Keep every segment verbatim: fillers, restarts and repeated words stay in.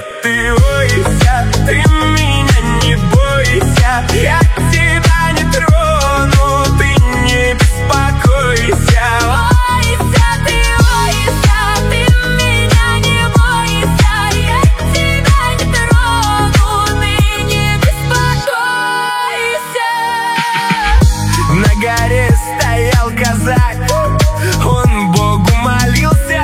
бойся ты, ойся, ты меня не бойся. Я тебя не трону, ты не беспокойся. Ойся ты, ойся, ты меня не бойся. Я тебя не трону, ты не беспокойся. На горе стоял казак, он Богу молился.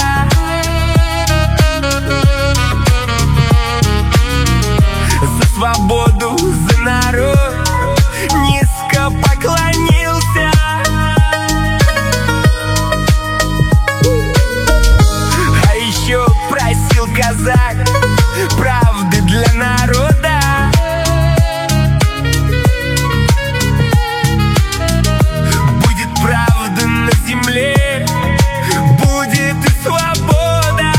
За свободу, за народ низко поклонился. А еще просил казак правды для народа. Будет правда на земле, будет и свобода.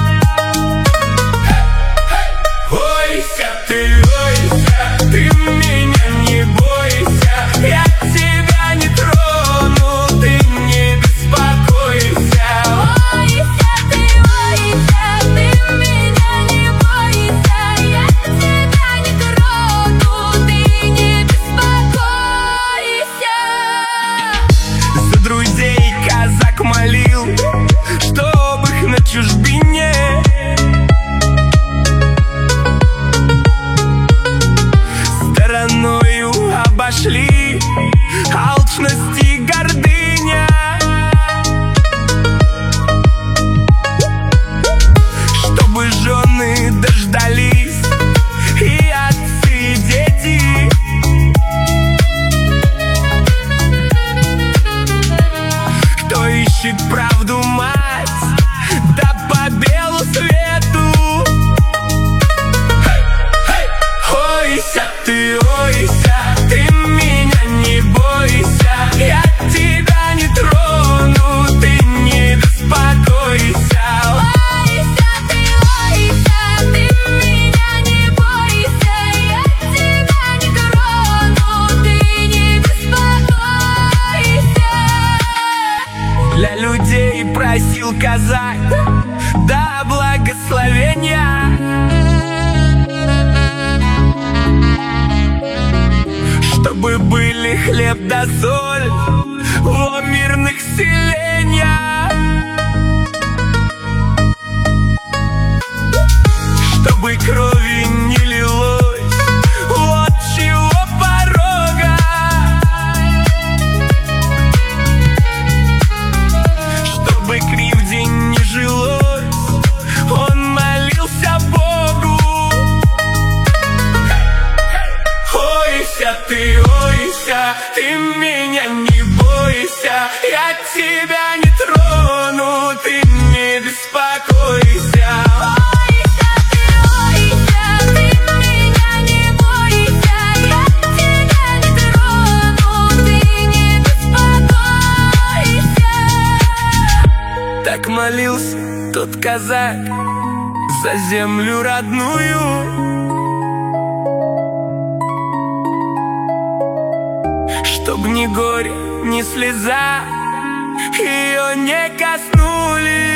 Ойся ты, ойся, ты меня не бойся. Я тебя не трону, ты не беспокойся. Ойся ты, ойся, ты меня не бойся. Я тебя не трону, ты не беспокойся. За друзей казак молил, чтоб их на чужбине стороною обошли алчность и гордыня. Чтобы жены дождались и отцы, и дети. Кто ищет правду, мать, да по белу свету. Ойся ты, ойся, ты меня не бойся. Я тебя не трону, ты не беспокойся. Ойся ты, ойся, ты меня не бойся. Я тебя не трону, ты не беспокойся. Для людей просил казак, да благословения. Чтобы были хлеб да соль во мирных селениях. Чтобы крови не лилось от чего порога. Чтобы кривде не жилось, он молился Богу. Ойся ты, ойся, ты меня не бойся. Я тебя не трону, ты не беспокойся. Ойся ты, ойся, ты меня не бойся. Я тебя не трону, ты не беспокойся. Так молился тот казак за землю родную. Чтоб ни горе, ни слеза ее не коснулись.